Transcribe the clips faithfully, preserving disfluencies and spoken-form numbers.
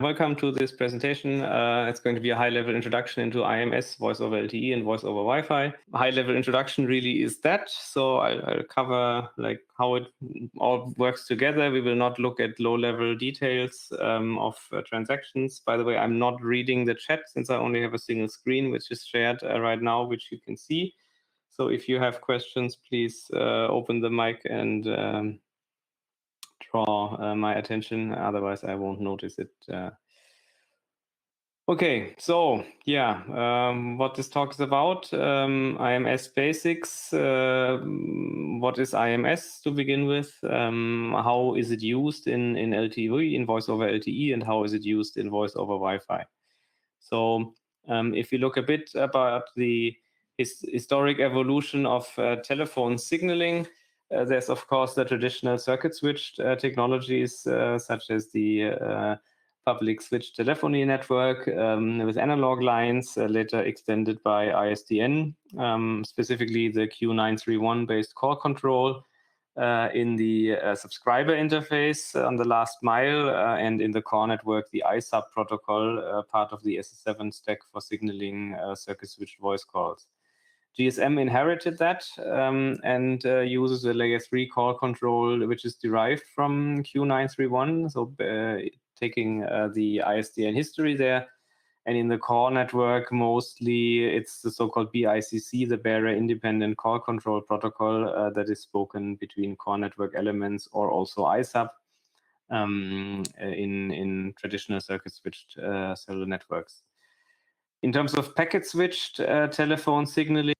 Welcome to this presentation. Uh, it's going to be a high-level introduction into I M S, Voice over L T E, and Voice over Wi-Fi. High-level introduction really is that. So I'll, I'll cover like how it all works together. We will not look at low-level details um, of uh, transactions. By the way, I'm not reading the chat since I only have a single screen, which is shared uh, right now, which you can see. So if you have questions, please uh, open the mic and um, draw uh, my attention. Otherwise, I won't notice it. Uh, Okay, so yeah, um, what this talk is about, um, I M S basics. Uh, what is I M S to begin with? Um, how is it used in, in L T E, in Voice over L T E, and how is it used in Voice over Wi-Fi? So um, if you look a bit about the his, historic evolution of uh, telephone signaling, uh, there's of course the traditional circuit switched uh, technologies uh, such as the uh, public switched telephony network um, with analog lines, uh, later extended by I S D N, um, specifically the Q nine three one based call control uh, in the uh, subscriber interface on the last mile, uh, and in the core network, the I S A P protocol, uh, part of the S S seven stack for signaling uh, circuit switched voice calls. G S M inherited that um, and uh, uses a layer three call control, which is derived from Q nine three one. So uh, taking uh, the I S D N history there. And in the core network, mostly it's the so-called B I C C, the Bearer Independent Call Control Protocol uh, that is spoken between core network elements or also I S A P um, in, in traditional circuit switched uh, cellular networks. In terms of packet switched uh, telephone signaling,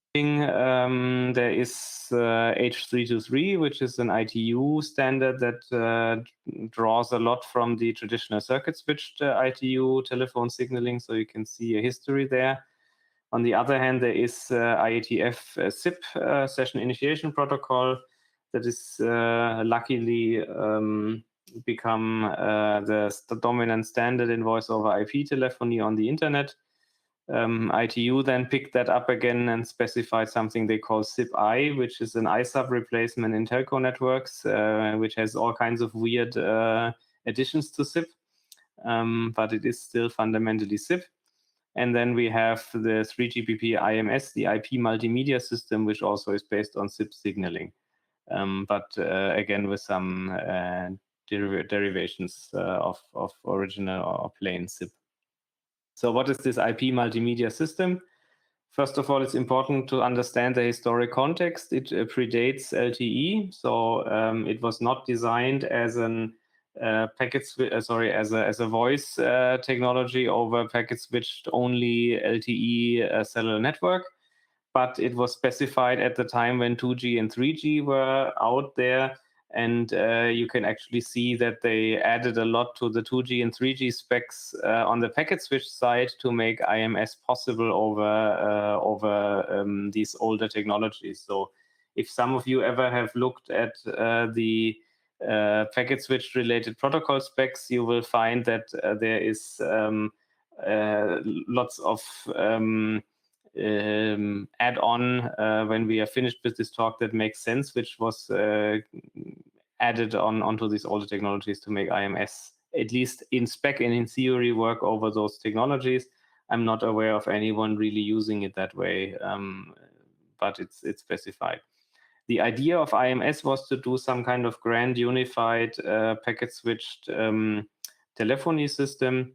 um, there is uh, H three twenty-three, which is an I T U standard that uh, draws a lot from the traditional circuit switched uh, I T U telephone signaling. So you can see a history there. On the other hand, there is uh, I A T F uh, S I P uh, session initiation protocol that is uh, luckily um, become uh, the st dominant standard in voice over I P telephony on the internet. Um, I T U then picked that up again and specified something they call S I P-I, which is an I S A P replacement in telco networks, uh, which has all kinds of weird uh, additions to S I P, um, but it is still fundamentally S I P. And then we have the three G P P I M S, the I P multimedia system, which also is based on S I P signaling, um, but uh, again with some uh, deriv derivations uh, of, of original or plain S I P. So what is this I P multimedia system? First of all, it's important to understand the historic context. It uh, predates L T E, so um, it was not designed as an uh, packet, uh, sorry, as a as a voice uh, technology over packet switched only L T E uh, cellular network, but it was specified at the time when two G and three G were out there. And uh, you can actually see that they added a lot to the two G and three G specs uh, on the packet switch side to make I M S possible over uh, over um, these older technologies. So if some of you ever have looked at uh, the uh, packet switch related protocol specs, you will find that uh, there is um, uh, lots of um, um, add on uh, when we are finished with this talk that makes sense, which was uh, added on onto these older technologies to make I M S, at least in spec and in theory, work over those technologies. I'm not aware of anyone really using it that way, um, but it's it's specified. The idea of I M S was to do some kind of grand unified uh, packet switched um, telephony system,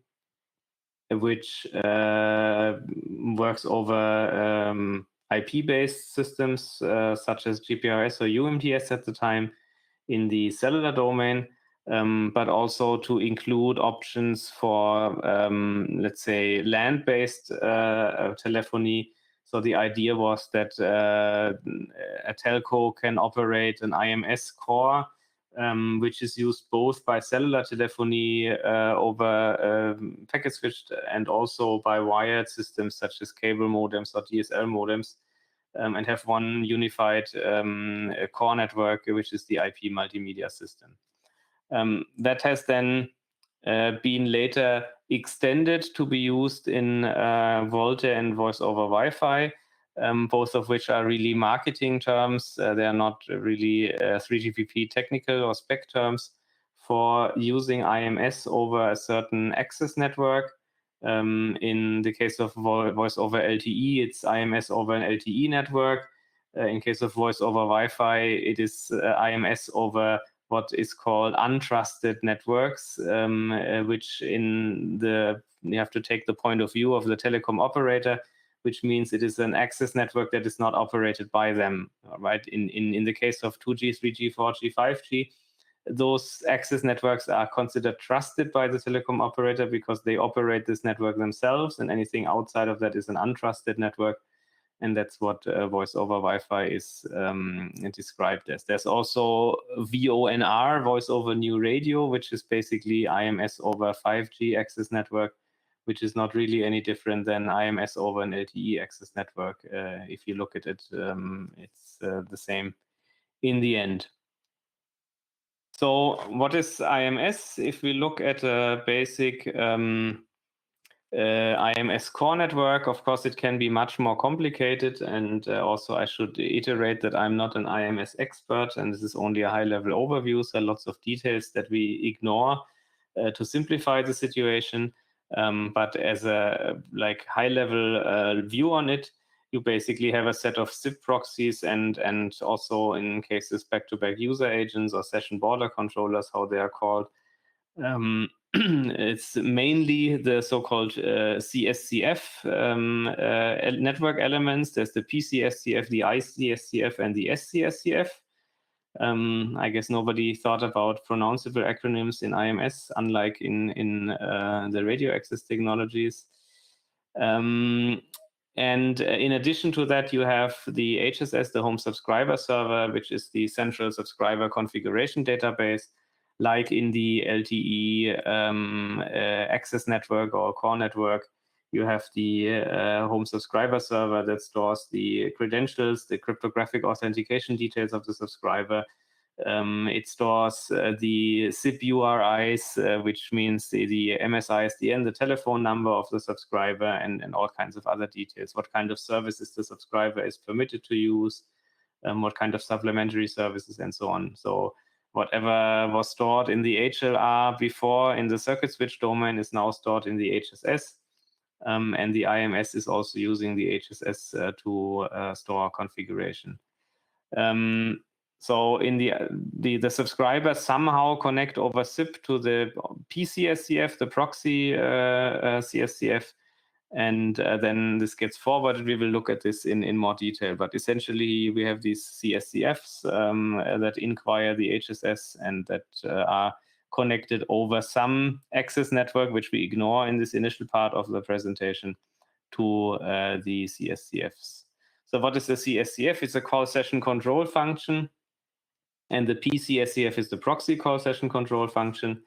which uh, works over um, I P-based systems uh, such as G P R S or U M T S at the time in the cellular domain, um, but also to include options for, um, let's say, land-based uh, telephony. So the idea was that uh, a telco can operate an I M S core, Um, which is used both by cellular telephony uh, over um, packet switched and also by wired systems such as cable modems or D S L modems, um, and have one unified um, core network, which is the I P multimedia system. Um, that has then uh, been later extended to be used in uh, VoLTE and Voice over Wi-Fi. Um, both of which are really marketing terms. Uh, they are not really uh, three G P P technical or spec terms for using I M S over a certain access network. Um, in the case of vo voice over L T E, it's I M S over an L T E network. Uh, in case of voice over Wi-Fi, it is uh, I M S over what is called untrusted networks, um, uh, which in the, you have to take the point of view of the telecom operator, which means it is an access network that is not operated by them, right? In, in, in the case of two G, three G, four G, five G, those access networks are considered trusted by the telecom operator because they operate this network themselves, and anything outside of that is an untrusted network. And that's what uh, voice over Wi-Fi is um, described as. There's also V O N R, voice over new radio, which is basically I M S over five G access network, which is not really any different than I M S over an L T E access network. Uh, if you look at it, um, it's uh, the same in the end. So what is I M S? If we look at a basic um, uh, I M S core network, of course, it can be much more complicated. And uh, also I should iterate that I'm not an I M S expert, and this is only a high-level overview. So lots of details that we ignore uh, to simplify the situation. Um, but as a like high-level uh, view on it, you basically have a set of S I P proxies and, and also in cases back-to-back user agents or session border controllers, how they are called. Um, it's mainly the so-called uh, C S C F um, uh, network elements. There's the P C S C F, the I C S C F, and the S C S C F. Um, I guess nobody thought about pronounceable acronyms in I M S, unlike in, in uh, the radio access technologies. Um, and in addition to that, you have the H S S, the home subscriber server, which is the central subscriber configuration database, like in the L T E um, uh, access network or core network. You have the uh, home subscriber server that stores the credentials, the cryptographic authentication details of the subscriber. Um, it stores uh, the S I P U R Is, uh, which means the, the M S I S D N, the telephone number of the subscriber, and, and all kinds of other details. What kind of services the subscriber is permitted to use, um, what kind of supplementary services, and so on. So whatever was stored in the H L R before in the circuit switch domain is now stored in the H S S. Um, and the I M S is also using the H S S uh, to uh, store configuration. Um, so in the, the the subscribers somehow connect over S I P to the P C S C F, the proxy uh, uh, C S C F, and uh, then this gets forwarded. We will look at this in, in more detail, but essentially we have these C S C Fs um, that inquire the H S S and that uh, are connected over some access network, which we ignore in this initial part of the presentation, to uh, the C S C Fs. So what is the C S C F? It's a call session control function, and the P C S C F is the proxy call session control function.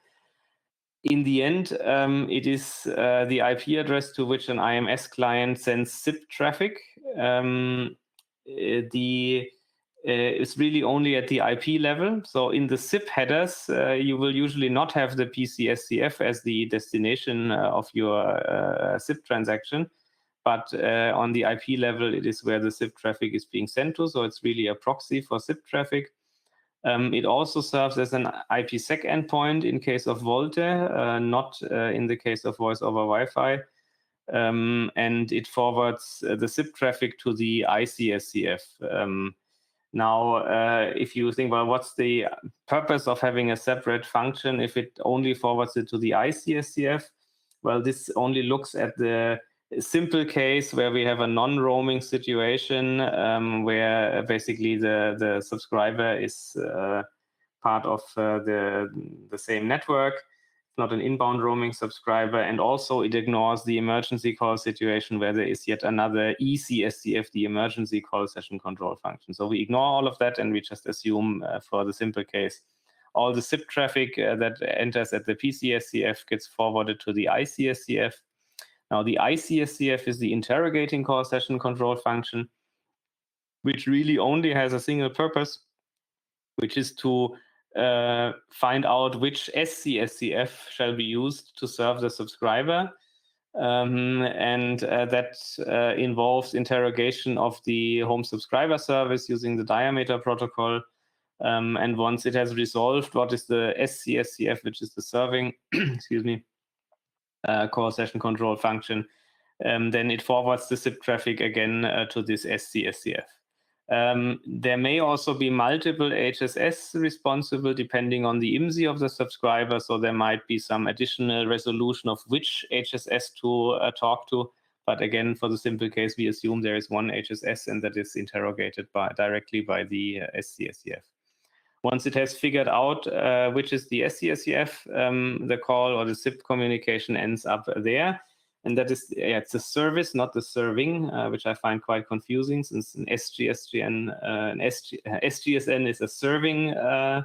In the end, um, it is uh, the I P address to which an I M S client sends S I P traffic. Um, uh, the uh, is really only at the I P level. So in the S I P headers, uh, you will usually not have the P C S C F as the destination uh, of your uh, S I P transaction. But uh, on the I P level, it is where the S I P traffic is being sent to. So it's really a proxy for S I P traffic. Um, it also serves as an I P sec endpoint in case of VoLTE, uh, not uh, in the case of voice over Wi-Fi. Um, and it forwards uh, the S I P traffic to the I C S C F. Um, now, uh, if you think, well, what's the purpose of having a separate function if it only forwards it to the I C S C F? Well, this only looks at the simple case where we have a non-roaming situation um, where basically the, the subscriber is uh, part of uh, the, the same network. It's not an inbound roaming subscriber, and also it ignores the emergency call situation where there is yet another E C S C F, the emergency call session control function. So we ignore all of that and we just assume uh, for the simple case all the S I P traffic uh, that enters at the P C S C F gets forwarded to the I C S C F. Now, the I C S C F is the interrogating call session control function, which really only has a single purpose, which is to uh, find out which S C S C F shall be used to serve the subscriber. Um, and uh, that uh, involves interrogation of the home subscriber service using the diameter protocol. Um, and once it has resolved what is the S C S C F, which is the serving, excuse me, uh, core session control function, um, then it forwards the S I P traffic again uh, to this S C S C F. Um, there may also be multiple H S S responsible depending on the I M S I of the subscriber, so there might be some additional resolution of which H S S to uh, talk to. But again, for the simple case, we assume there is one H S S and that is interrogated by, directly by the uh, S C S C F. Once it has figured out uh, which is the S C S C F, um, the call or the S I P communication ends up there. And that is, yeah, it's a service, not the serving, uh, which I find quite confusing, since an S G S N, uh, an S G, uh, S G S N is a serving uh,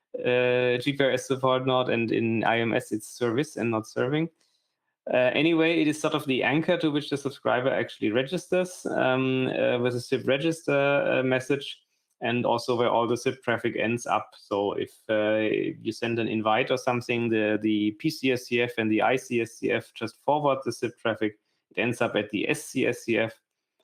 uh, G P R S support node, and in I M S it's service and not serving. Uh, anyway, it is sort of the anchor to which the subscriber actually registers um, uh, with a S I P register uh, message, and also where all the S I P traffic ends up. So if uh, you send an invite or something, the, the P C S C F and the I C S C F just forward the S I P traffic. It ends up at the S C S C F.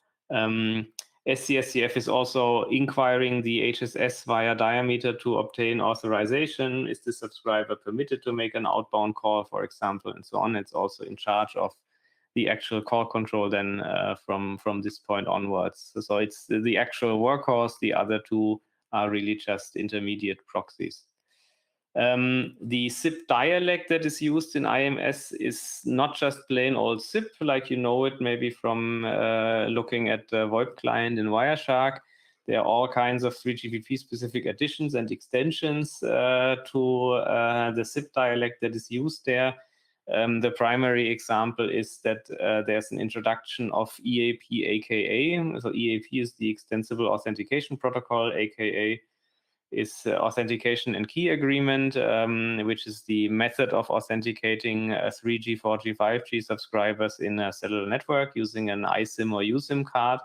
Um, S C S C F is also inquiring the H S S via diameter to obtain authorization. Is the subscriber permitted to make an outbound call, for example, and so on. It's also in charge of the actual call control then uh, from, from this point onwards. So it's the actual workhorse. The other two are really just intermediate proxies. Um, the S I P dialect that is used in I M S is not just plain old S I P, like you know it maybe from uh, looking at the VoIP client in Wireshark. There are all kinds of three G P P specific additions and extensions uh, to uh, the S I P dialect that is used there. Um, the primary example is that uh, there's an introduction of E A P A K A. So E A P is the Extensible Authentication Protocol, A K A is uh, Authentication and Key Agreement, um, which is the method of authenticating uh, three G, four G, five G subscribers in a cellular network using an I SIM or U SIM card.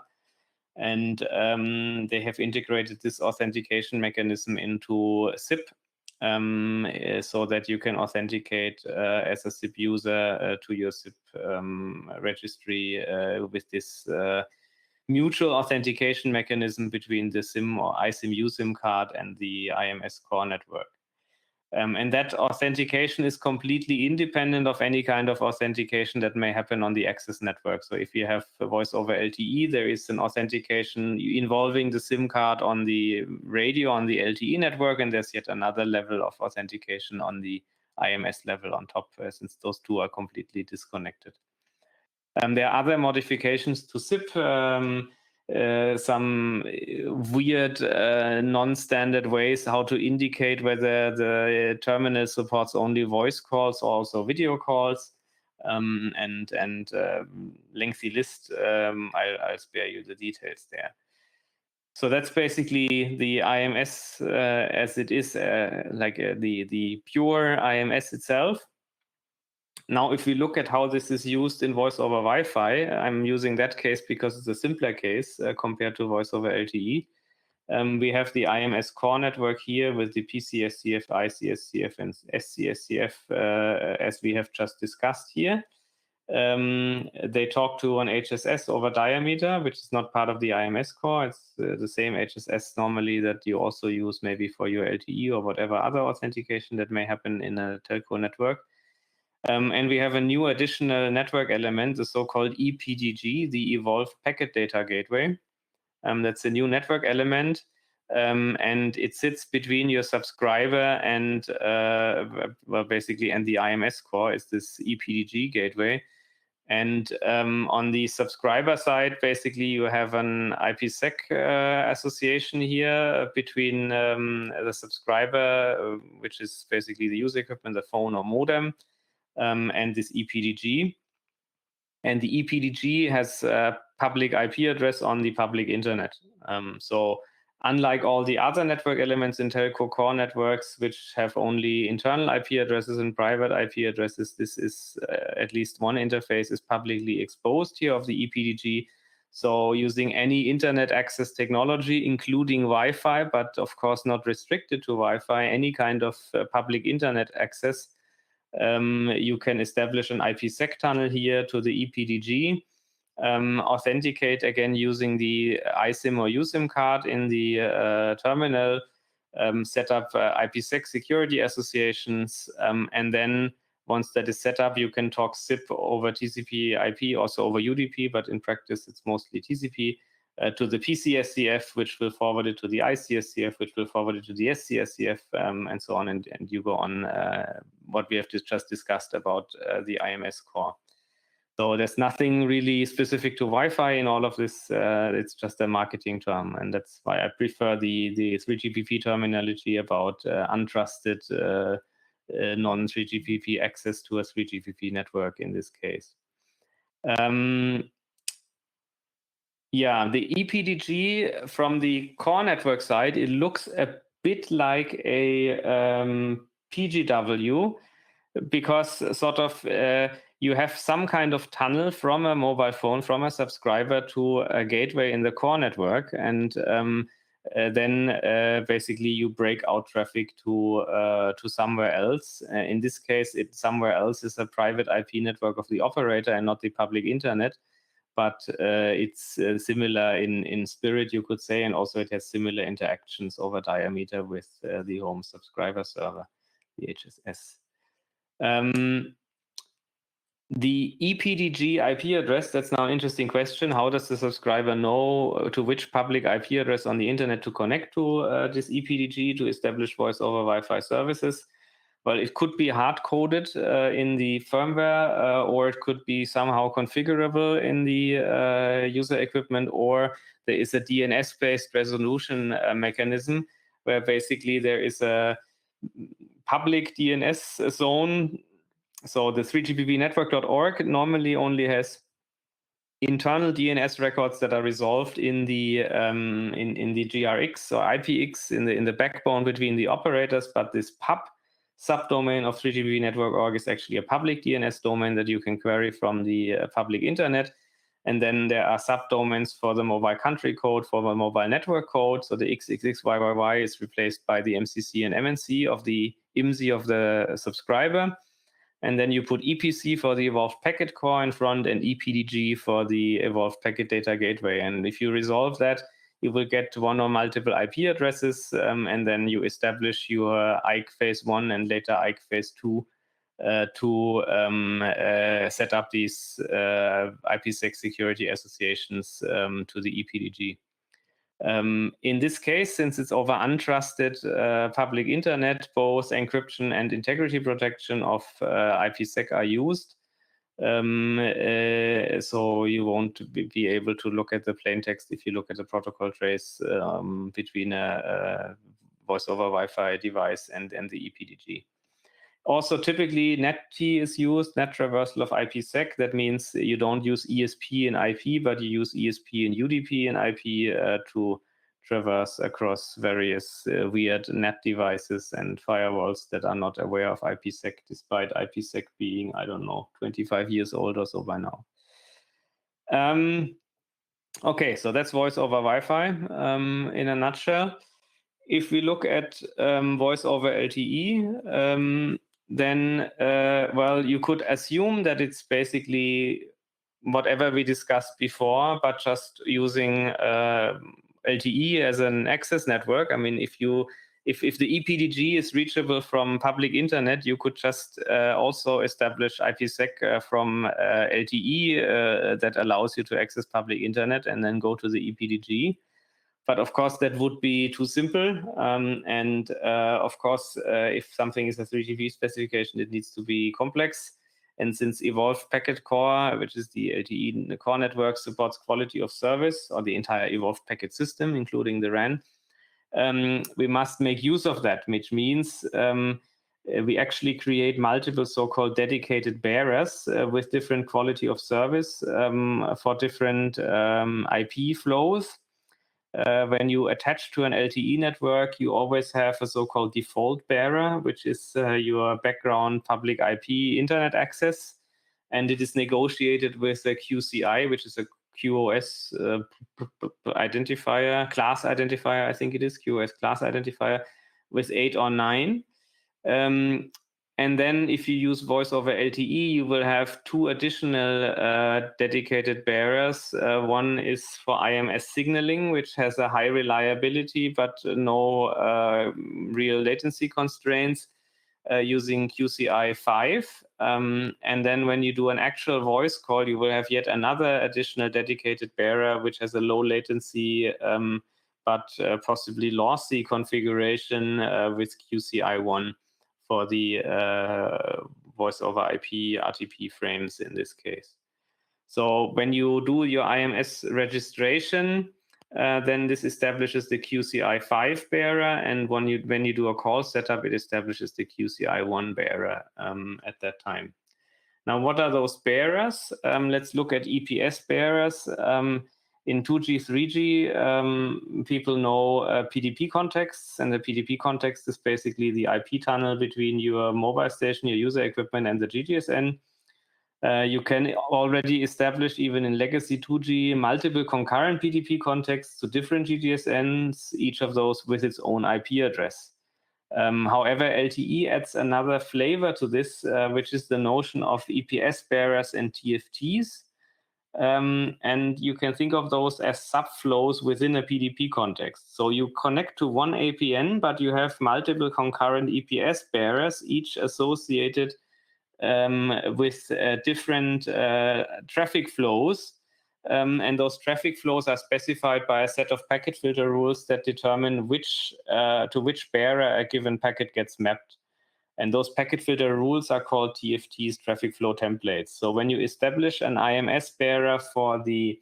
And um, they have integrated this authentication mechanism into S I P. Um, so that you can authenticate uh, as a S I P user uh, to your S I P um, registry uh, with this uh, mutual authentication mechanism between the SIM or I SIM U SIM card and the I M S core network. Um, and that authentication is completely independent of any kind of authentication that may happen on the access network. So if you have voice over L T E, there is an authentication involving the SIM card on the radio on the L T E network, and there's yet another level of authentication on the I M S level on top, uh, since those two are completely disconnected. Um, there are other modifications to S I P. Um, Uh, some weird uh, non-standard ways how to indicate whether the terminal supports only voice calls or also video calls, um, and and uh, lengthy list. Um, I'll, I'll spare you the details there. So that's basically the I M S uh, as it is, uh, like uh, the the pure I M S itself. Now, if we look at how this is used in voice over Wi-Fi, I'm using that case because it's a simpler case uh, compared to voice over L T E. Um, we have the I M S core network here with the P C S C F, I C S C F, and S C S C F, uh, as we have just discussed here. Um, they talk to an H S S over diameter, which is not part of the I M S core. It's uh, the same H S S normally that you also use maybe for your L T E or whatever other authentication that may happen in a telco network. Um, and we have a new additional network element, the so-called E P D G, the Evolved Packet Data Gateway. Um, that's a new network element, um, and it sits between your subscriber and, uh, well, basically, and the I M S core is this E P D G gateway. And um, on the subscriber side, basically, you have an IPsec uh, association here between um, the subscriber, uh, which is basically the user equipment, the phone or modem, Um, and this E P D G. And the E P D G has a public I P address on the public internet. Um, so unlike all the other network elements in telco core networks, which have only internal I P addresses and private I P addresses, this is uh, at least one interface is publicly exposed here of the E P D G. So using any internet access technology, including Wi-Fi, but of course not restricted to Wi-Fi, any kind of uh, public internet access, Um, you can establish an IPsec tunnel here to the E P D G, um, authenticate again using the I SIM or U SIM card in the uh, terminal, um, set up uh, IPsec security associations, um, and then once that is set up, you can talk S I P over T C P I P, also over U D P, but in practice it's mostly T C P, uh, to the P C S C F, which will forward it to the I C S C F, which will forward it to the S C S C F, um, and so on, and, and you go on uh, what we have just discussed about uh, the I M S core. So there's nothing really specific to Wi-Fi in all of this. Uh, it's just a marketing term, and that's why I prefer the the three G P P terminology about uh, untrusted uh, uh, non three G P P access to a three G P P network in this case. Um, yeah, the E P D G from the core network side, it looks a bit like a um, P G W, because sort of uh, you have some kind of tunnel from a mobile phone, from a subscriber to a gateway in the core network, and um, uh, then uh, basically you break out traffic to uh, to somewhere else. Uh, in this case, it somewhere else is a private I P network of the operator and not the public internet. But uh, it's uh, similar in, in spirit, you could say, and also it has similar interactions over diameter with uh, the home subscriber server, the H S S. Um, the E P D G I P address, that's now an interesting question. How does the subscriber know to which public I P address on the internet to connect to uh, this E P D G to establish voice over Wi-Fi services? Well, it could be hard-coded uh, in the firmware, uh, or it could be somehow configurable in the uh, user equipment, or there is a D N S-based resolution uh, mechanism where basically there is a public D N S zone. So the three G P P network dot org normally only has internal D N S records that are resolved in the um, in in the G R X or I P X in the in the backbone between the operators, but this pub subdomain of three G P P network dot org is actually a public D N S domain that you can query from the uh, public internet. And then there are subdomains for the mobile country code, for the mobile network code. So the X X X Y Y Y is replaced by the M C C and M N C of the I M S I of the subscriber. And then you put E P C for the Evolved Packet Core in front and E P D G for the Evolved Packet Data Gateway. And if you resolve that, you will get one or multiple I P addresses, um, and then you establish your I C phase one and later I C phase two uh, to um, uh, set up these uh, IPsec security associations um, to the E P D G. Um, in this case, since it's over untrusted uh, public internet, both encryption and integrity protection of uh, IPsec are used. Um, uh, so you won't be, be able to look at the plain text if you look at the protocol trace um, between a, a voice over Wi-Fi device and, and the E P D G. Also, typically, N E T T is used, net traversal of IPsec. That means you don't use E S P in I P, but you use E S P and U D P in I P uh, to traverse across various uh, weird net devices and firewalls that are not aware of IPsec, despite IPsec being, I don't know, twenty-five years old or so by now. Um, okay, so that's voice over Wi-Fi um, in a nutshell. If we look at um, voice over L T E, um, then, uh, well, you could assume that it's basically whatever we discussed before, but just using uh, L T E as an access network. I mean, if you if if the E P D G is reachable from public internet, you could just uh, also establish IPsec uh, from uh, L T E uh, that allows you to access public internet and then go to the E P D G. But of course, that would be too simple. Um, and uh, of course, uh, if something is a three G P P specification, it needs to be complex. And since Evolved Packet Core, which is the L T E the core network, supports quality of service or the entire Evolved Packet system, including the R A N, um, we must make use of that, which means um, we actually create multiple so-called dedicated bearers uh, with different quality of service um, for different um, I P flows. Uh, when you attach to an L T E network, you always have a so-called default bearer, which is uh, your background public I P internet access. And it is negotiated with a Q C I, which is a Q o S uh, identifier, class identifier, I think it is, Q o S class identifier, with eight or nine. Um, and then if you use voice over L T E, you will have two additional uh, dedicated bearers. Uh, one is for I M S signaling, which has a high reliability, but no uh, real latency constraints uh, using Q C I five. Um, and then when you do an actual voice call, you will have yet another additional dedicated bearer, which has a low latency, um, but uh, possibly lossy configuration uh, with Q C I one. For the uh, voice over I P R T P frames in this case. So when you do your I M S registration, uh, then this establishes the Q C I five bearer, and when you when you do a call setup, it establishes the Q C I one bearer um, at that time. Now, what are those bearers? Um, let's look at E P S bearers. Um, In two G, three G, um, people know uh, P D P contexts, and the P D P context is basically the I P tunnel between your mobile station, your user equipment, and the G D S N. Uh, you can already establish, even in legacy two G, multiple concurrent P D P contexts to different G D S Ns, each of those with its own I P address. Um, however, L T E adds another flavor to this, uh, which is the notion of E P S bearers and T F Ts. Um, and you can think of those as subflows within a P D P context. So you connect to one A P N, but you have multiple concurrent E P S bearers, each associated um, with uh, different uh, traffic flows. Um, and those traffic flows are specified by a set of packet filter rules that determine which uh, to which bearer a given packet gets mapped. And those packet filter rules are called T F Ts, traffic flow templates. So when you establish an I M S bearer for the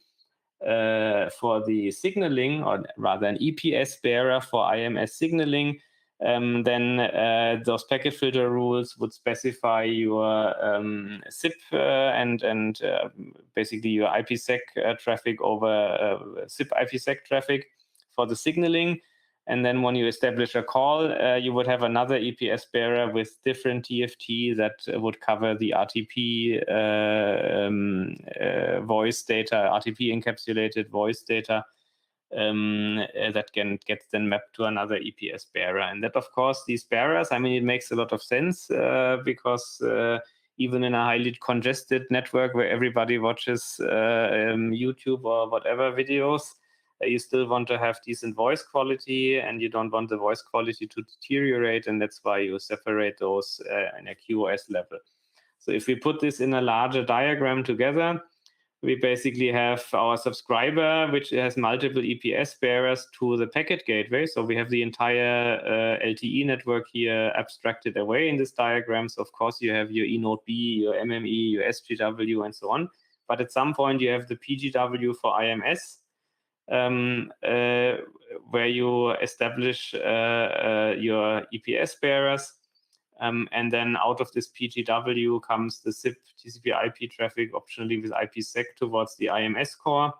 uh, for the signaling, or rather an E P S bearer for I M S signaling, um, then uh, those packet filter rules would specify your um, S I P uh, and and uh, basically your IPsec uh, traffic over uh, S I P IPsec traffic for the signaling. And then when you establish a call, uh, you would have another E P S bearer with different T F T that uh, would cover the R T P uh, um, uh, voice data, R T P encapsulated voice data um, uh, that can get then mapped to another E P S bearer. And that, of course, these bearers, I mean, it makes a lot of sense uh, because uh, even in a highly congested network where everybody watches uh, um, YouTube or whatever videos, you still want to have decent voice quality, and you don't want the voice quality to deteriorate, and that's why you separate those uh, in a Q o S level. So if we put this in a larger diagram together, we basically have our subscriber, which has multiple E P S bearers to the packet gateway. So we have the entire uh, L T E network here abstracted away in this diagram. So of course you have your E node B, your M M E, your S G W, and so on. But at some point you have the P G W for I M S, Um, uh, where you establish uh, uh, your E P S bearers, um, and then out of this P G W comes the S I P T C P I P traffic, optionally with IPsec towards the I M S core.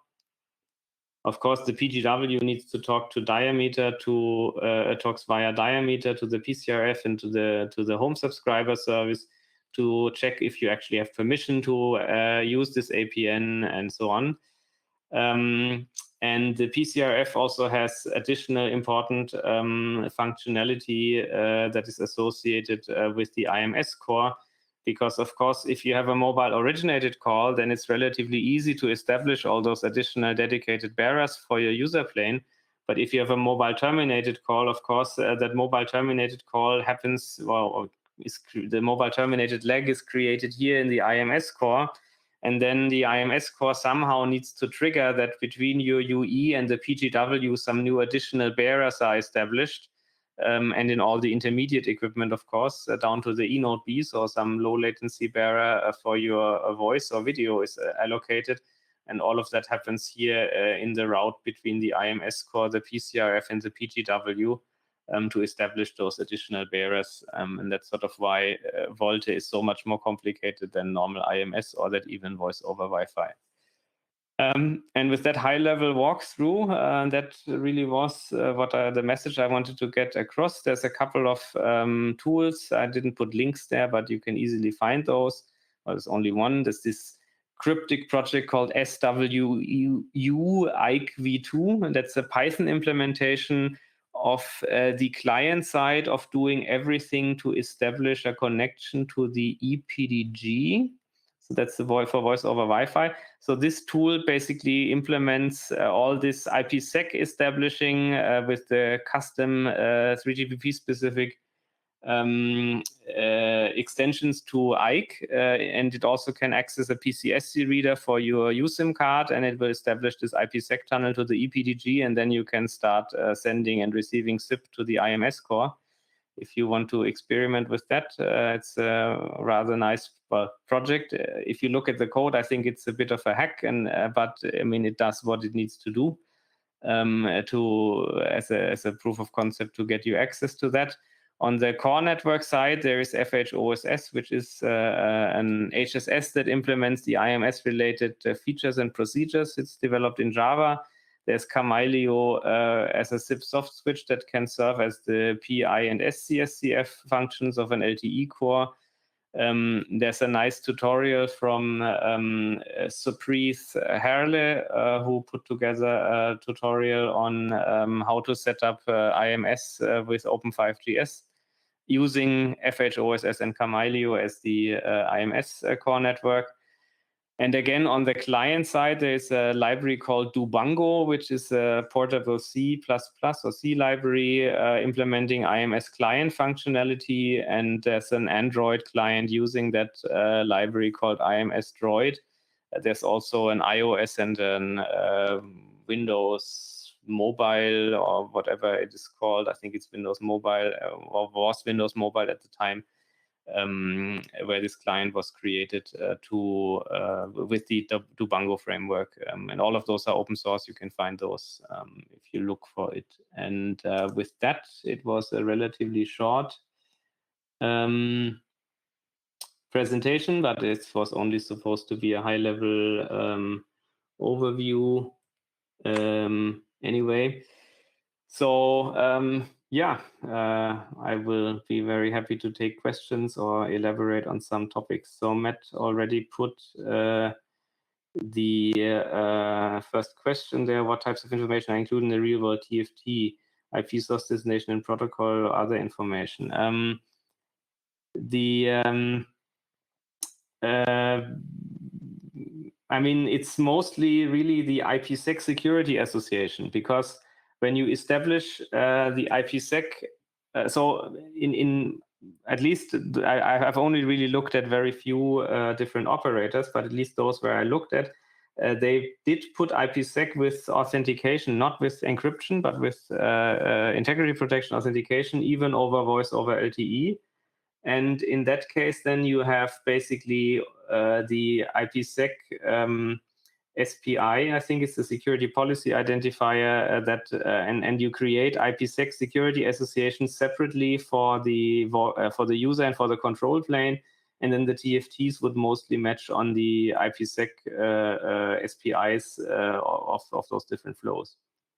Of course, the P G W needs to talk to diameter to uh, talks via diameter to the P C R F and to the to the home subscriber service to check if you actually have permission to uh, use this A P N and so on. Um, and the P C R F also has additional important um, functionality uh, that is associated uh, with the I M S core, because of course, if you have a mobile originated call, then it's relatively easy to establish all those additional dedicated bearers for your user plane. But if you have a mobile terminated call, of course, uh, that mobile terminated call happens, well, is the mobile terminated leg is created here in the I M S core. And then the I M S core somehow needs to trigger that between your U E and the P G W, some new additional bearers are established. Um, and in all the intermediate equipment, of course, uh, down to the E node B, so some low latency bearer uh, for your uh, voice or video is uh, allocated. And all of that happens here uh, in the route between the I M S core, the P C R F, and the P G W. Um, to establish those additional bearers. Um, and that's sort of why uh, Volte is so much more complicated than normal I M S or that even voice over Wi-Fi. Um, and with that high-level walkthrough, uh, that really was uh, what I, the message I wanted to get across. There's a couple of um, tools. I didn't put links there, but you can easily find those. Well, there's only one. There's this cryptic project called S W U I K V two, and that's a Python implementation of uh, the client side of doing everything to establish a connection to the E P D G. So that's the voice for voice over Wi-Fi. So this tool basically implements uh, all this IPsec establishing uh, with the custom uh, three G P P specific um, uh, extensions to I C E, uh, and it also can access a P C S C reader for your U SIM card, and it will establish this IPsec tunnel to the E P D G, and then you can start uh, sending and receiving S I P to the I M S core. If you want to experiment with that, uh, it's a rather nice well, project. Uh, if you look at the code, I think it's a bit of a hack, and uh, but I mean it does what it needs to do um, to as a as a proof of concept to get you access to that. On the core network side, there is F H O S S, which is uh, an H S S that implements the I M S-related uh, features and procedures. It's developed in Java. There's Kamailio uh, as a S I P soft switch that can serve as the P I and S C S C F functions of an L T E core. Um, there's a nice tutorial from um, Supreet Herle, uh, who put together a tutorial on um, how to set up uh, I M S uh, with Open five G S using F H O S S and Kamailio as the uh, I M S uh, core network. And again, on the client side, there's a library called Dubango, which is a portable C plus plus or C library uh, implementing I M S client functionality. And there's an Android client using that uh, library called I M S Droid. Uh, there's also an iOS and an uh, Windows Mobile or whatever it is called. I think it's Windows Mobile uh, or was Windows Mobile at the time. Um, where this client was created uh, to uh, with the Dubango framework, um, and all of those are open source. You can find those um, if you look for it. And uh, with that, it was a relatively short um, presentation, but it was only supposed to be a high-level um, overview. Um, anyway, so. Um, Yeah, uh, I will be very happy to take questions or elaborate on some topics. So Matt already put uh, the uh, first question there. What types of information are included in the real-world T F T, I P source destination and protocol, or other information? Um, the um, uh, I mean, it's mostly really the IPsec Security Association, because when you establish uh, the IPsec, uh, so in, in at least I, I have only really looked at very few uh, different operators, but at least those where I looked at, uh, they did put IPsec with authentication, not with encryption, but with uh, uh, integrity protection authentication, even over voice over L T E. And in that case, then you have basically uh, the IPsec um, S P I, I think it's the security policy identifier uh, that, uh, and and you create IPsec security associations separately for the uh, for the user and for the control plane, and then the T F Ts would mostly match on the IPsec uh, uh, S P Is uh, of of those different flows.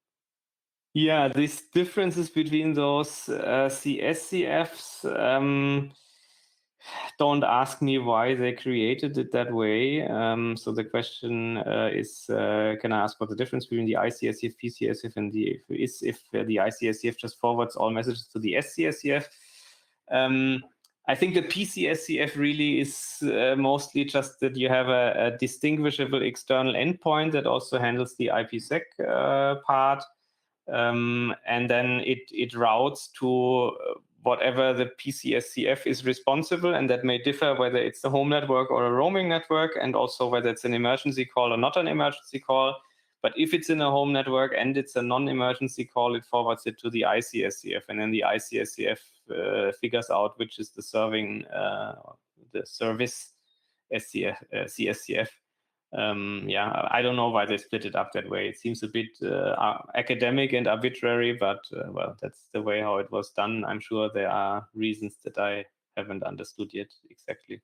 Yeah, these differences between those uh, C S C Fs. Um, Don't ask me why they created it that way. Um, so the question uh, is, uh, can I ask what the difference between the I C S C F, P C S C F, and the is if uh, the I C S C F just forwards all messages to the S C S C F? Um, I think the P C S C F really is uh, mostly just that you have a, a distinguishable external endpoint that also handles the IPsec uh, part, um, and then it it routes to whatever the P C S C F is responsible, and that may differ whether it's a home network or a roaming network, and also whether it's an emergency call or not an emergency call. But if it's in a home network and it's a non-emergency call, it forwards it to the I C S C F, and then the I C S C F uh, figures out which is the serving, uh, the service S C F, uh, C S C F. Um, yeah, I don't know why they split it up that way. It seems a bit uh, academic and arbitrary, but uh, well, that's the way how it was done. I'm sure there are reasons that I haven't understood yet exactly.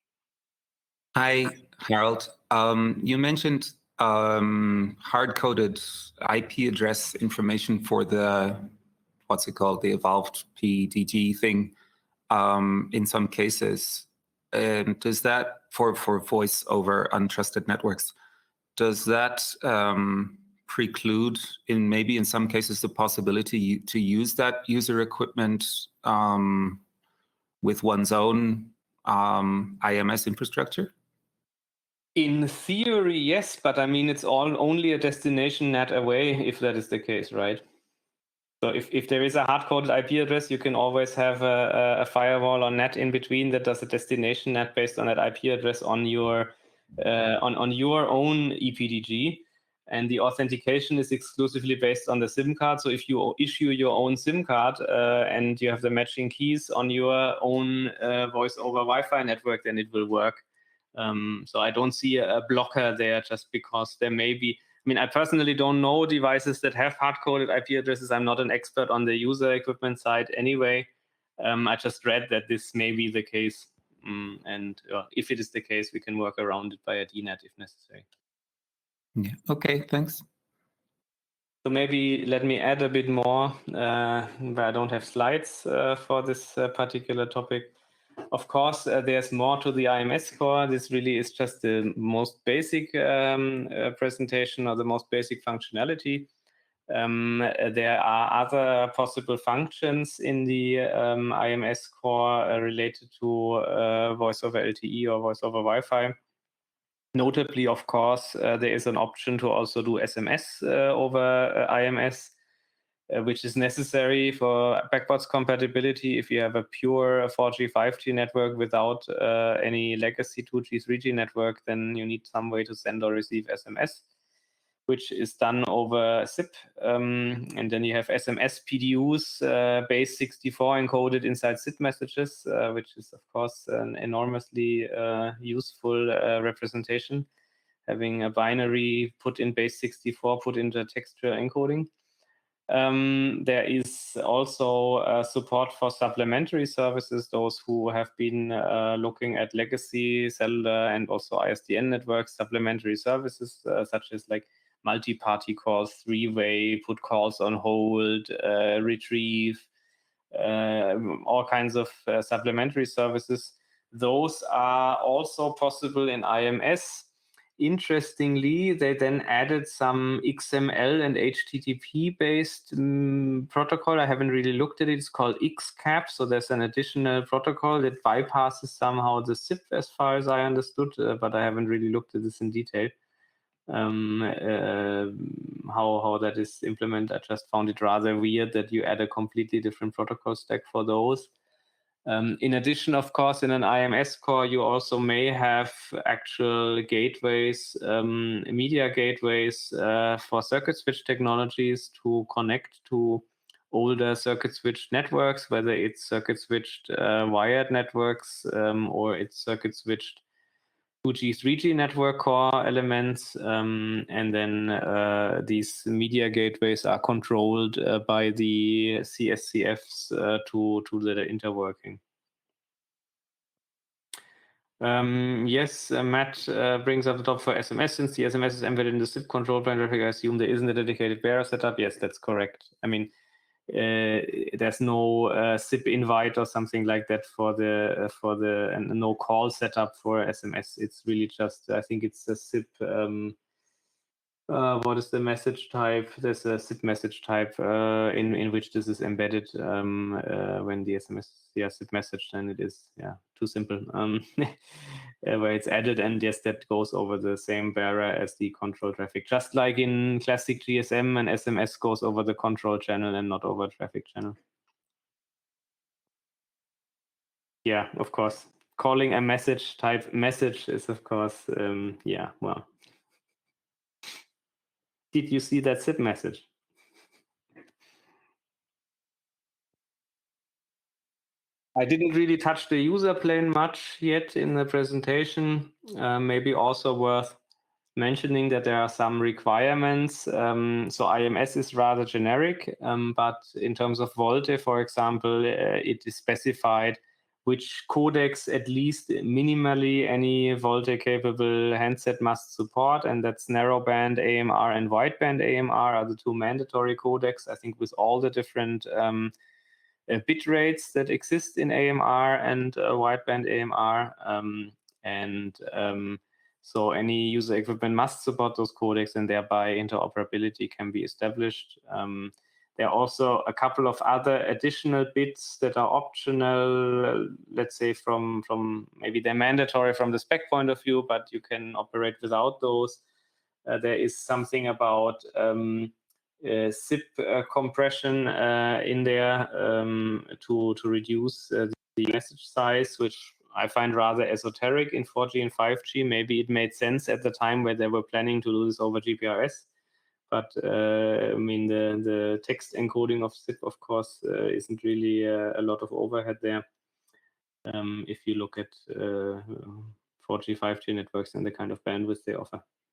Hi, Harold. Um, you mentioned um, hard-coded I P address information for the, what's it called, the evolved P D G thing um, in some cases. Um, does that, for, for voice over untrusted networks, does that um, preclude, in maybe in some cases, the possibility to use that user equipment um, with one's own um, I M S infrastructure? In theory, yes, but I mean, it's all only a destination net away if that is the case, right? So if, if there is a hard-coded I P address, you can always have a, a firewall or net in between that does a destination net based on that I P address on your uh, on on your own E P D G, and the authentication is exclusively based on the SIM card. So if you issue your own SIM card uh, and you have the matching keys on your own uh, voice over Wi-Fi network, then it will work. Um, so I don't see a, a blocker there just because there may be. I mean, I personally don't know devices that have hard-coded I P addresses. I'm not an expert on the user equipment side anyway. Um, I just read that this may be the case. Um, and uh, if it is the case, we can work around it by a D NET if necessary. Yeah. Okay, thanks. So maybe let me add a bit more, uh, but I don't have slides uh, for this uh, particular topic. Of course, uh, there's more to the I M S core. This really is just the most basic um, uh, presentation or the most basic functionality. Um, there are other possible functions in the um, I M S core uh, related to uh, voice over L T E or voice over Wi-Fi. Notably, of course, uh, there is an option to also do S M S uh, over uh, I M S. Uh, which is necessary for backwards compatibility. If you have a pure four G, five G network without uh, any legacy two G, three G network, then you need some way to send or receive S M S, which is done over S I P. Um, and then you have S M S P D Us, uh, base sixty-four encoded inside S I P messages, uh, which is, of course, an enormously uh, useful uh, representation, having a binary put in base sixty-four, put into texture encoding. Um, there is also uh, support for supplementary services. Those who have been uh, looking at legacy cellular and also I S D N networks, supplementary services uh, such as like multi-party calls, three-way, put calls on hold, uh, retrieve, uh, all kinds of uh, supplementary services. Those are also possible in I M S. Interestingly, they then added some X M L and H T T P-based um, protocol. I haven't really looked at it. It's called X CAP. So there's an additional protocol that bypasses somehow the S I P, as far as I understood, uh, but I haven't really looked at this in detail. Um, uh, how how that is implemented. I just found it rather weird that you add a completely different protocol stack for those. Um, in addition, of course, in an I M S core, you also may have actual gateways, um, media gateways uh, for circuit switch technologies to connect to older circuit switched networks, whether it's circuit switched uh, wired networks um, or it's circuit switched two G, three G network core elements. Um, and then uh, these media gateways are controlled uh, by the C S C Fs uh, to, to the interworking. Um, yes, uh, Matt uh, brings up the top for S M S. Since the S M S is embedded in the S I P control plane traffic, I assume there isn't a dedicated bearer setup. Yes, that's correct. I mean, uh, there's no uh, S I P invite or something like that for the uh, for the and no call setup for S M S. It's really just, I think it's a S I P. Um, uh, what is the message type? There's a S I P message type uh, in in which this is embedded. Um, uh, when the S M S, yeah, S I P message, then it is, yeah, too simple. Um, where it's added, and yes, that goes over the same bearer as the control traffic. Just like in classic G S M, and S M S goes over the control channel and not over traffic channel. Yeah, of course. Calling a message type message is, of course, um, yeah, well. Did you see that S I P message? I didn't really touch the user plane much yet in the presentation. Uh, maybe also worth mentioning that there are some requirements. Um, so I M S is rather generic, um, but in terms of VoLTE, for example, uh, it is specified which codecs, at least minimally, any VoLTE-capable handset must support, and that's narrowband A M R and wideband A M R are the two mandatory codecs, I think, with all the different um, uh, bit rates that exist in A M R and uh, wideband A M R. Um, and um, So any user equipment must support those codecs, and thereby interoperability can be established. Um, there are also a couple of other additional bits that are optional, let's say from, from maybe they're mandatory from the spec point of view, but you can operate without those. Uh, there is something about um, uh, zip uh, compression uh, in there um, to, to reduce uh, the message size, which I find rather esoteric in four G and five G. Maybe it made sense at the time where they were planning to do this over G P R S. But uh, I mean, the, the text encoding of zip, of course, uh, isn't really uh, a lot of overhead there. Um, if you look at uh, four G, five G networks and the kind of bandwidth they offer.